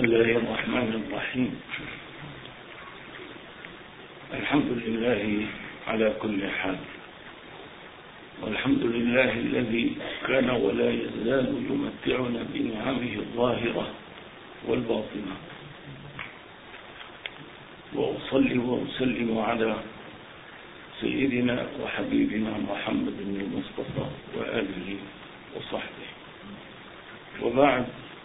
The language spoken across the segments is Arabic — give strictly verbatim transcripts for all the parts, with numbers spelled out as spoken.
الله الرحمن الرحيم. الحمد لله على كل حال، والحمد لله الذي كان ولا يزال يمتعنا بنعمه الظاهرة والباطنة، وأصلي وأسلم على سيدنا وحبيبنا محمد بن المصطفى وآله وصحبه، وبعد.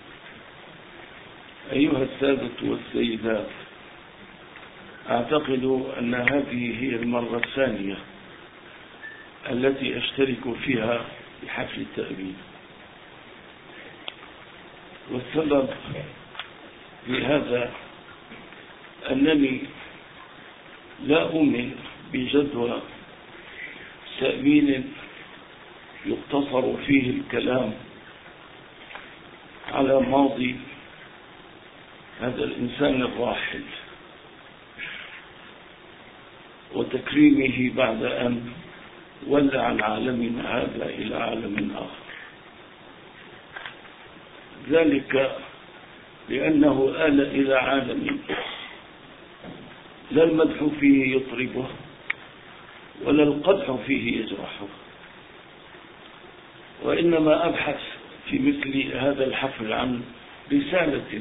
أيها السادة والسيدات، أعتقد أن هذه هي المرة الثانية التي أشترك فيها بحفل التأبين، والسبب في هذا أنني لا أؤمن بجدوى تأبين يقتصر فيه الكلام على ماضي هذا الإنسان الراحل وتكريمه بعد أن ولى عن عالمنا هذا إلى عالم آخر، ذلك لأنه آل إلى عالم لا المدح فيه يطربه ولا القدح فيه يجرحه، وإنما أبحث في مثل هذا الحفل عن رسالة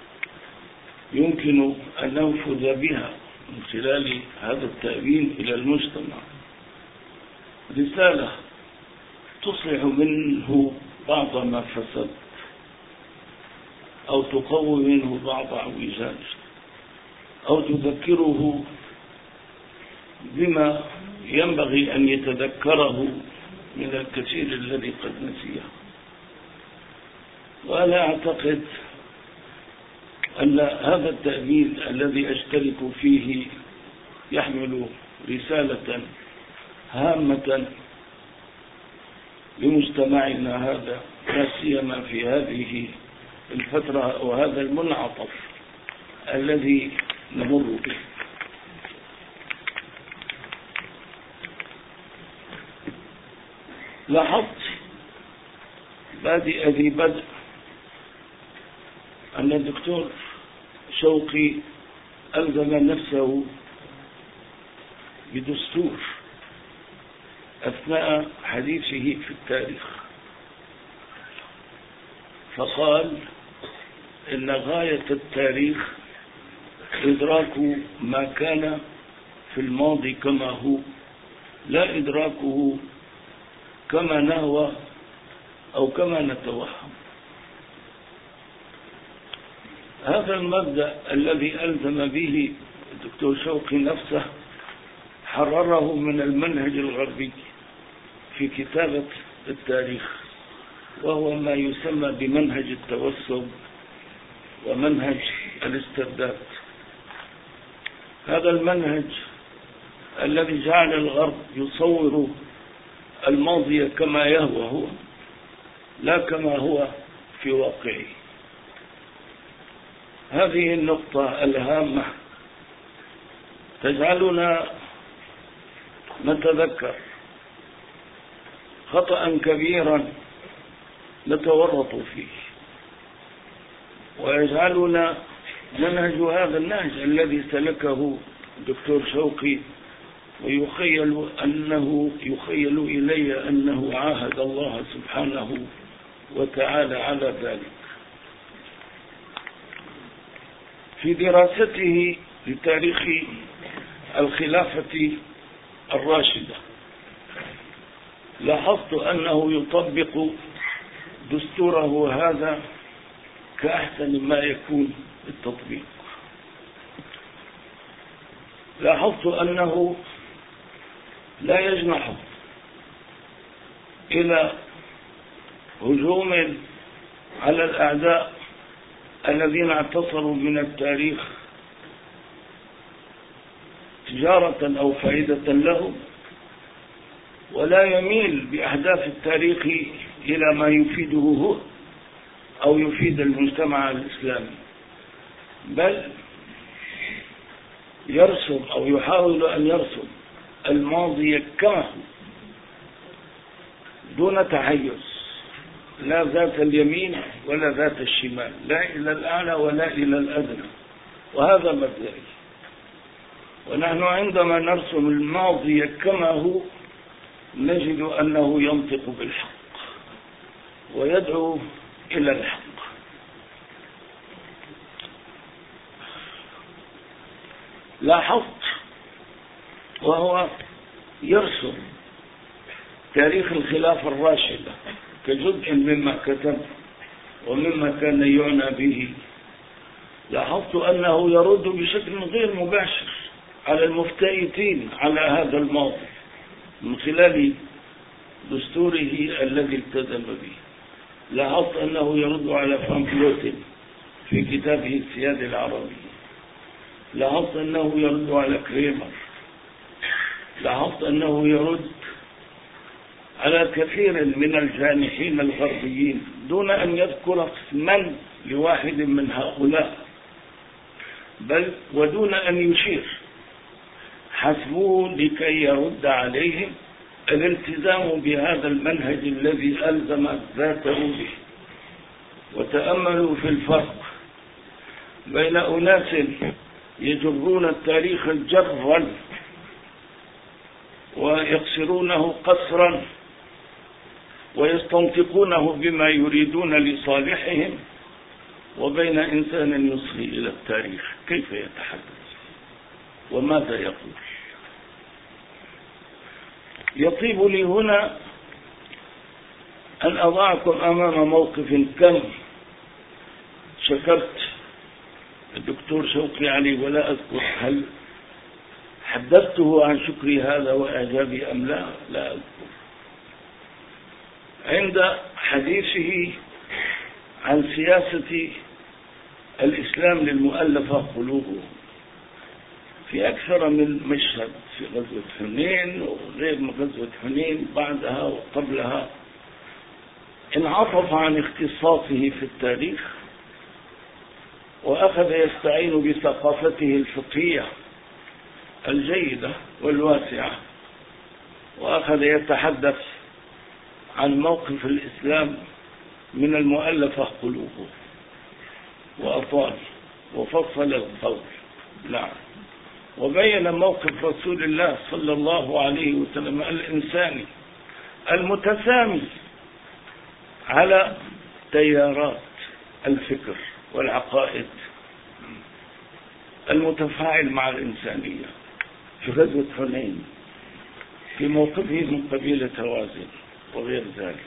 يمكن أن ننفذ بها من خلال هذا التأبين إلى المجتمع، رسالة تصلح منه بعض ما فسد أو تقوي منه بعض اعوجاج أو تذكره بما ينبغي أن يتذكره من الكثير الذي قد نسيه. وأنا أعتقد أن هذا التأبين الذي أشترك فيه يحمل رسالة هامة لمجتمعنا هذا، لا سيما في هذه الفترة وهذا المنعطف الذي نمر به. لاحظت بادئ ذي بدء أن الدكتور شوقي ألزم نفسه بدستور أثناء حديثه في التاريخ، فقال إن غاية التاريخ إدراك ما كان في الماضي كما هو، لا إدراكه كما نهوى أو كما نتوهم. هذا المبدأ الذي ألزم به الدكتور شوقي نفسه حرره من المنهج الغربي في كتابة التاريخ، وهو ما يسمى بمنهج التوسل ومنهج الاسترداد. هذا المنهج الذي جعل الغرب يصور الماضي كما يهوى هو، لا كما هو في واقعه. هذه النقطة الهامة تجعلنا نتذكر خطأ كبيرا نتورط فيه، ويجعلنا ننهج هذا النهج الذي سلكه الدكتور شوقي، ويخيل أنه يخيل إلي أنه عاهد الله سبحانه وتعالى على ذلك. في دراسته لتاريخ الخلافة الراشدة لاحظت أنه يطبق دستوره هذا كأحسن ما يكون التطبيق. لاحظت أنه لا يجنح إلى هجوم على الأعداء الذين اعتصروا من التاريخ تجارة أو فائدة لهم، ولا يميل بأحداث التاريخ إلى ما يفيده هو أو يفيد المجتمع الإسلامي، بل يرسم أو يحاول أن يرسم الماضي كما هو دون تحيز، لا ذات اليمين ولا ذات الشمال، لا إلى الأعلى ولا إلى الأدنى، وهذا مبدئي. ونحن عندما نرسم الماضي كما هو نجد أنه ينطق بالحق ويدعو إلى الحق. لاحظت وهو يرسم تاريخ الخلافة الراشدة كجزء مما كتب ومما كان يعنى به، لاحظت أنه يرد بشكل غير مباشر على المفتئتين على هذا الماضي من خلال دستوره الذي التزم به. لاحظت أنه يرد على فان بلوتين في كتابه السيادة العربية، لاحظت أنه يرد على كريمر، لاحظت أنه يرد على كثير من الجانحين الغربيين دون أن يذكر اسما لواحد من هؤلاء، بل ودون أن يشير، حسبوه لكي يرد عليهم الالتزام بهذا المنهج الذي ألزم ذاته به. وتأملوا في الفرق بين أناس يجرون التاريخ جرا ويقصرونه قصرا ويستنطقونه بما يريدون لصالحهم، وبين إنسان يصغي إلى التاريخ كيف يتحدث وماذا يقول. يطيب لي هنا أن أضعكم أمام موقف كم شكرت الدكتور شوقي علي، ولا أذكر هل حدثته عن شكري هذا وإعجابي أم لا، لا أذكر. عند حديثه عن سياسة الإسلام للمؤلفة قلوبهم في أكثر من مشهد في غزوة حنين وغير من غزوة حنين بعدها وقبلها، انعطف عن اختصاصه في التاريخ وأخذ يستعين بثقافته الفقهية الجيدة والواسعة، وأخذ يتحدث عن موقف الإسلام من المؤلفة قلوبه، وأطال وفصل القول. نعم. وبين موقف رسول الله صلى الله عليه وسلم الإنساني المتسامي على تيارات الفكر والعقائد، المتفاعل مع الإنسانية في غزوة حنين، في موقفه من قبيلة هوازن وغير ذلك.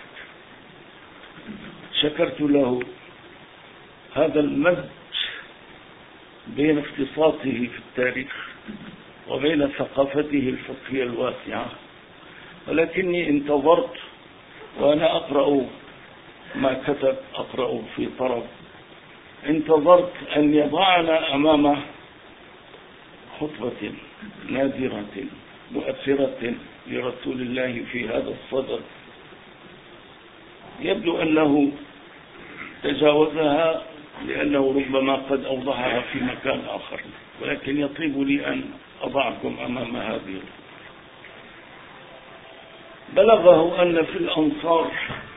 شكرت له هذا المزج بين اختصاصه في التاريخ وبين ثقافته الفقهية الواسعة، ولكني انتظرت وأنا أقرأ ما كتب، أقرأ في طرب، انتظرت أن يضعنا أمام خطبة نادرة مؤثرة لرسول الله في هذا الصدد. يبدو أنه تجاوزها لأنه ربما قد أوضحها في مكان آخر، ولكن يطيب لي أن أضعكم أمام هذه. بلغه أن في الأنصار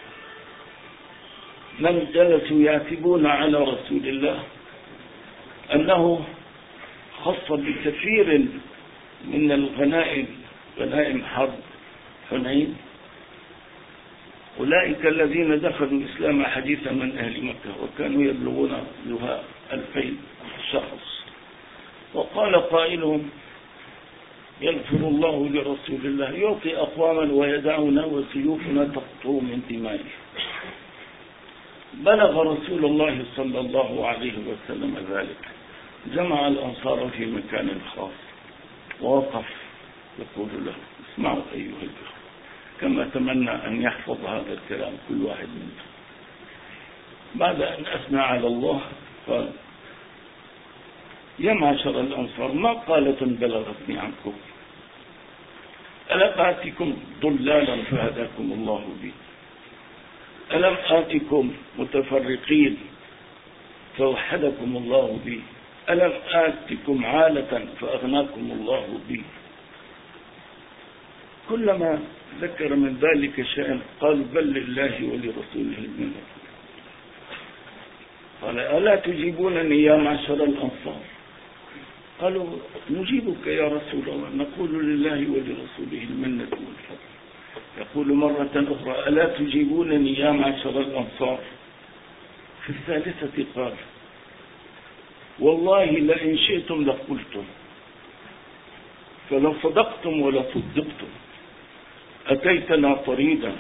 من جلسوا يعتبون على رسول الله أنه خص بكثير من الغنائم، غنائم حرب حنين، أولئك الذين دخلوا الإسلام حديثا من أهل مكة وكانوا يبلغون لها ألفين شخص. وقال قائلهم: يغفر الله لرسول الله يعطي أقواما ويدعنا وسيوفنا تقطر من دمائه. بلغ رسول الله صلى الله عليه وسلم ذلك، جمع الأنصار في مكان خاص ووقف يقول له: اسمعوا أيها الأخوة، كما أتمنى أن يحفظ هذا الكلام كل واحد منكم. بعد أن أثنى على الله قال: يا معشر الأنصار، ما قالة بلغتني عنكم؟ ألم آتكم ضلالا فهداكم الله بي؟ ألم آتكم متفرقين فوحدكم الله بي؟ ألم آتكم عالة فأغناكم الله بي؟ كلما ذكر من ذلك شيئا قال بل لله ولرسوله المنة. قال ألا تجيبونني يا معشر الأنصار؟ قالوا نجيبك يا رسول الله، نقول لله ولرسوله المنة والفضل. يقول مرة أخرى ألا تجيبونني يا معشر الأنصار؟ في الثالثة قال والله لئن شئتم لقلتم، فلو صدقتم ولا صدقتم أتيتنا طريدا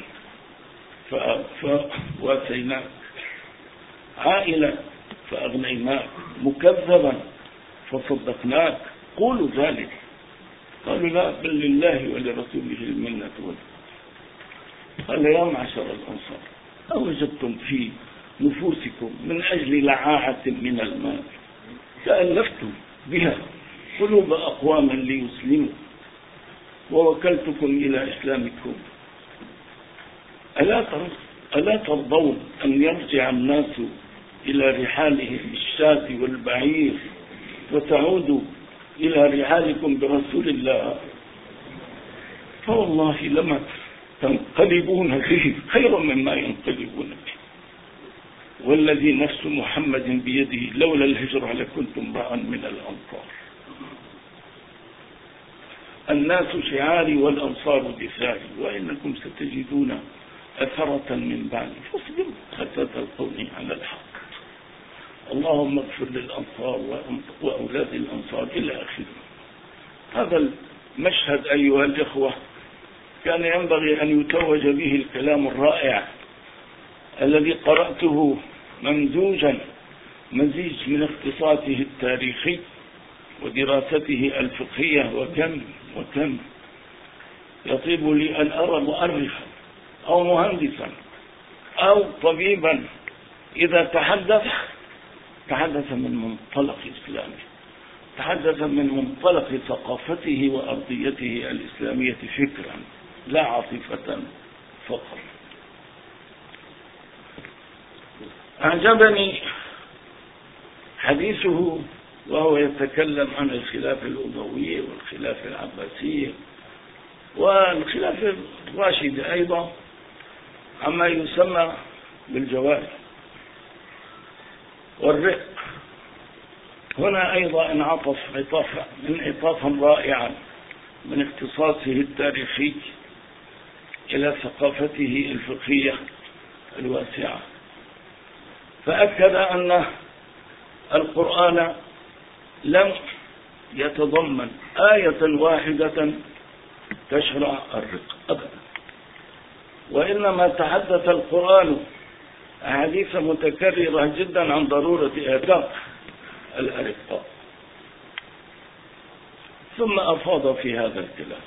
فواسيناك، عائلا فأغنيناك، مكذبا فصدقناك، قولوا ذلك. قالوا لا بل لله ولرسوله المنة والفضل. قال يا معشر الأنصار أوجدتم في نفوسكم من أجل لعاعة من المال تألفتم بها قلوب أقواما ليسلموا ووكلتكم إلى إسلامكم، ألا ألا ترضون أن يرجع الناس إلى رحالهم الشاة والبعير وتعودوا إلى رحالكم برسول الله؟ فوالله لما تنقلبون فيه خير مما ينقلبون به، والذي نفس محمد بيده لولا الهجرة لكنتم امرأ من الأنصار. الناس شعاري والأنصار دفاعي، وإنكم ستجدون أثرة من بعدي فاصبروا حتى تلقوني على الحق. اللهم اغفر للأنصار وأولاد الأنصار إلى آخره. هذا المشهد أيها الإخوة كان ينبغي أن يتوج به الكلام الرائع الذي قرأته ممزوجا مزيج من اختصاصه التاريخي ودراسته الفقهية، وكم وكم يطيب لي أن أرى مؤرخا أو مهندسا أو طبيبا إذا تحدث تحدث من منطلق إسلامي، تحدث من منطلق ثقافته وأرضيته الإسلامية فكرا لا عاطفة فقط. أعجبني حديثه وهو يتكلم عن الخلافة الأموية والخلافة العباسية والخلافة الراشدة أيضا، عما يسمى بالجواري والرق. هنا أيضا انعطف عطافا انعطافا رائعا من اختصاصه التاريخي إلى ثقافته الفقهية الواسعة، فأكد أن القرآن لم يتضمن آية واحدة تشرع الرق أبدا، وإنما تحدث القرآن أحاديث متكررة جدا عن ضرورة إعتاق الأرقاء، ثم أفاض في هذا الكلام،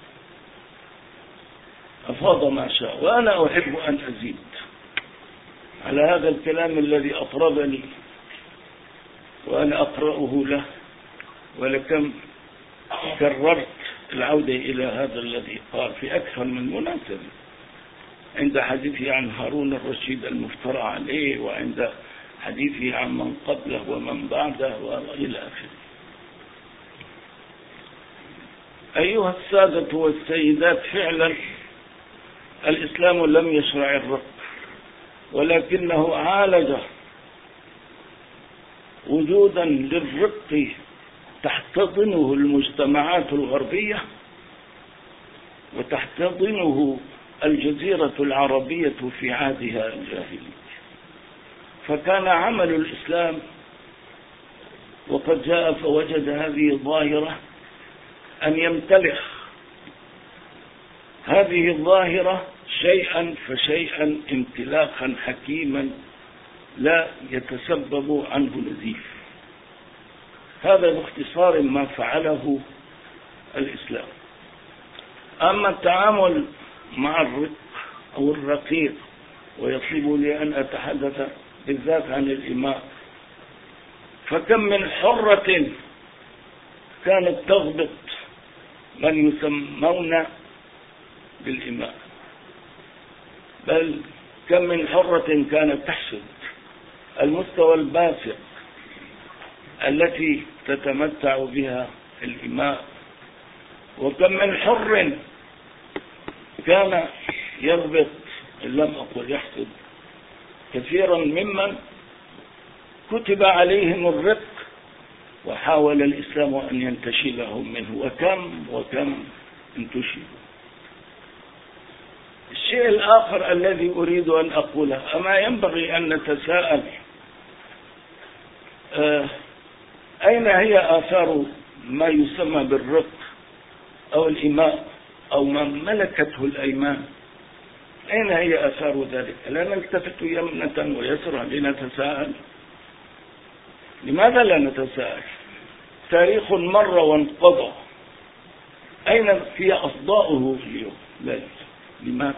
أفاض ما شاء. وأنا أحب أن أزيد على هذا الكلام الذي أطربني وأنا أقرأه له، ولكم كررت العودة إلى هذا الذي قال في أكثر من مناسبة، عند حديثه عن هارون الرشيد المفترى عليه، وعند حديثه عن من قبله ومن بعده وإلى آخره. أيها السادة والسيدات، فعلا الإسلام لم يشرع الرق، ولكنه عالج وجودا للرق تحتضنه المجتمعات الغربية وتحتضنه الجزيرة العربية في عهدها الجاهلي. فكان عمل الإسلام وقد جاء فوجد هذه الظاهرة أن يمتلخ هذه الظاهرة شيئا فشيئا امتلاخا حكيما لا يتسبب عنه نزيف. هذا باختصار ما فعله الإسلام. أما التعامل مع الرق أو الرقيق، ويطيب لي أن أتحدث بالذات عن الإماء، فكم من حرة كانت تضبط من يسمون بالإماء، بل كم من حرة كانت تحسد المستوى الباسق التي تتمتع بها الإماء، وكم من حر وكان يضبط إن لم أقل يحسد كثيرا ممن كتب عليهم الرق وحاول الإسلام أن ينتشلهم منه، وكم وكم انتشلوا. الشيء الآخر الذي أريد أن أقوله، أما ينبغي أن نتساءل آه أين هي آثار ما يسمى بالرق أو الإماء أو ما ملكته الأيمان؟ أين هي آثار ذلك؟ لا نلتفت يمنة ويسرا لنتساءل؟ لماذا لا نتساءل؟ تاريخ مر وانقضى، أين في أصداؤه اليوم؟ لا. لماذا؟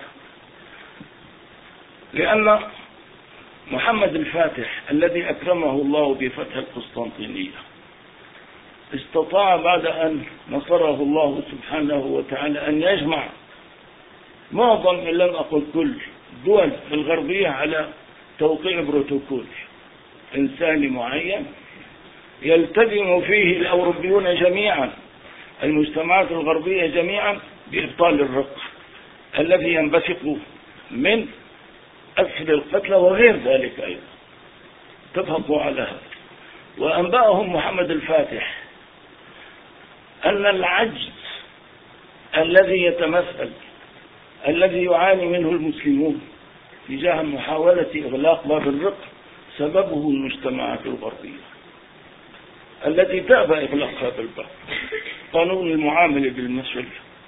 لأن محمد الفاتح الذي أكرمه الله بفتح القسطنطينية استطاع بعد أن نصره الله سبحانه وتعالى أن يجمع معظم إن لم أقل كل الدول الغربية على توقيع بروتوكول إنساني معين يلتزم فيه الأوروبيون جميعا، المجتمعات الغربية جميعا، بإبطال الرق الذي ينبثق من أسفل القتلى وغير ذلك أيضا. اتفقوا على هذا، وأنبأهم محمد الفاتح أن العجز الذي يتمثل الذي يعاني منه المسلمون تجاه محاولة إغلاق باب الرق سببه المجتمعات الغربية التي تأبى إغلاق هذا الباب. قانون المعاملة بالمثل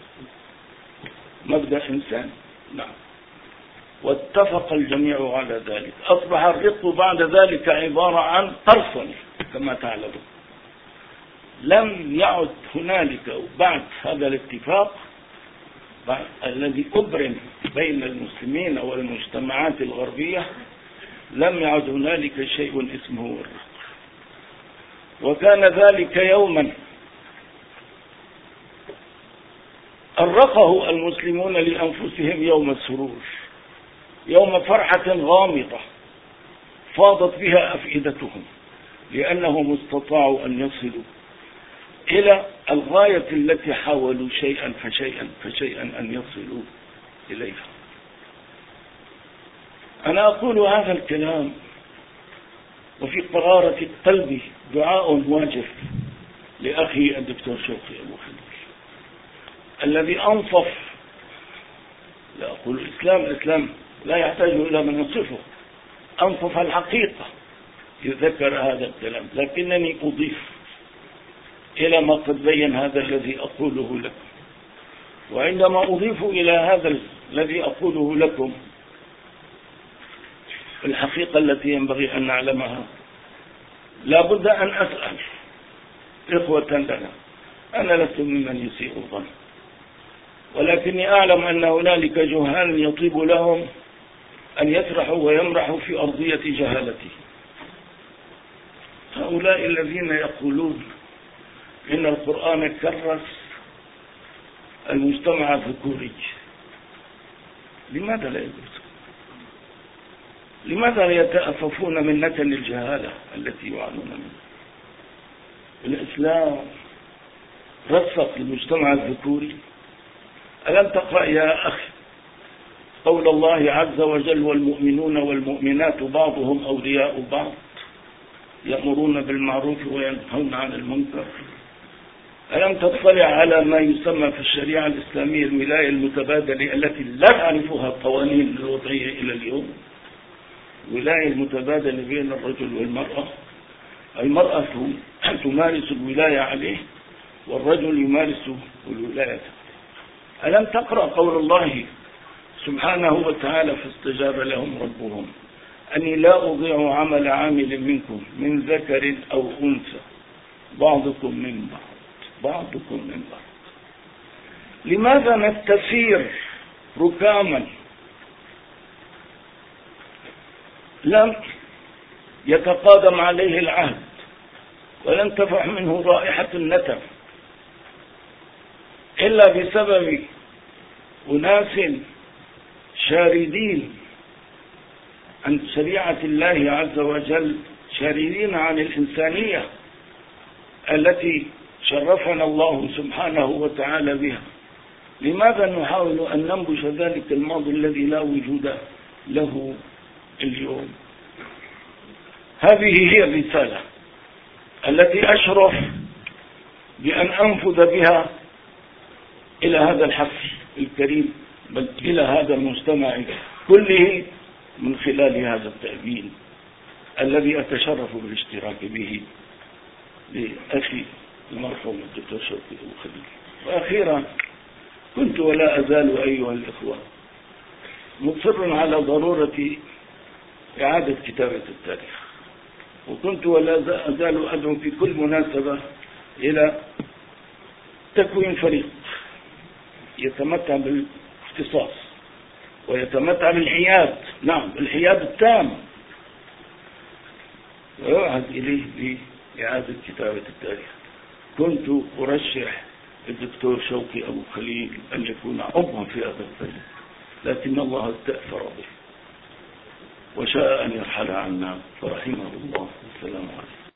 مبدأ إنسان، نعم، واتفق الجميع على ذلك. أصبح الرق بعد ذلك عبارة عن قرصنة كما تعلمون. لم يعد هنالك بعد هذا الاتفاق الذي أبرم بين المسلمين والمجتمعات الغربية، لم يعد هنالك شيء اسمه الرق. وكان ذلك يوما أرقه المسلمون لأنفسهم يوم السرور، يوم فرحة غامضة فاضت بها أفئدتهم، لأنهم استطاعوا أن يصلوا إلى الغاية التي حاولوا شيئا فشيئا فشيئا أن يصلوا إليها. أنا أقول هذا الكلام وفي قرارة قلبي دعاء واجب لأخي الدكتور شوقي أبو خليل الذي أنصف، لا أقول الإسلام، الإسلام لا يحتاج إلى من ينصفه، أنصف الحقيقة يذكر هذا الكلام، لكنني أضيف إلى ما قد بين هذا الذي أقوله لكم. وعندما أضيف إلى هذا الذي أقوله لكم الحقيقة التي ينبغي أن نعلمها، لا بد أن أسأل إخوة لنا. أنا لست ممن يسيء الظن، ولكني أعلم أن هنالك جهال يطيب لهم أن يسرحوا ويمرحوا في أرضية جهالته. هؤلاء الذين يقولون إن القرآن كرس المجتمع الذكوري، لماذا لا يجوز؟ لماذا لا يتأففون من نتن الجهالة التي يعانون منها؟ الإسلام رفق المجتمع الذكوري. ألم تقرأ يا أخي قول الله عز وجل: والمؤمنون والمؤمنات بعضهم أولياء بعض يأمرون بالمعروف وينهون عن المنكر؟ ألم تطلع على ما يسمى في الشريعة الإسلامية الولاية المتبادلة التي لا تعرفها القوانين الوضعية إلى اليوم؟ ولاية المتبادلة بين الرجل والمرأة، المرأة تمارس الولاية عليه والرجل يمارس الولاية. ألم تقرأ قول الله سبحانه وتعالى: فاستجاب لهم ربهم أني لا أضيع عمل عامل منكم من ذكر أو أنثى بعضكم من بعض بعضكم من بعض. لماذا نستثير ركاما لم يتقادم عليه العهد ولم تفح منه رائحة النتن إلا بسبب أناس شاردين عن شريعة الله عز وجل، شاردين عن الإنسانية التي شرفنا الله سبحانه وتعالى بها، لماذا نحاول أن ننبش ذلك الماضي الذي لا وجود له اليوم؟ هذه هي الرسالة التي أشرف بأن أنفذ بها إلى هذا الحفل الكريم، بل إلى هذا المجتمع كله، من خلال هذا التأبين الذي أتشرف بالاشتراك به لأخي المرحوم الدكتور شوقي أبو خليل. وأخيرا، كنت ولا أزال أيها الإخوة مصر على ضرورة إعادة كتابة التاريخ، وكنت ولا أزال أدعو في كل مناسبة إلى تكوين فريق يتمتع بالاختصاص ويتمتع بالحياد، نعم الحياد التام، ويعهد إليه بإعادة كتابة التاريخ. كنت أرشح الدكتور شوقي أبو خليل أن يكون عضوا في هذا الفريق، لكن الله استأثر به وشاء أن يرحل عنا فرحمه الله. السلام عليكم.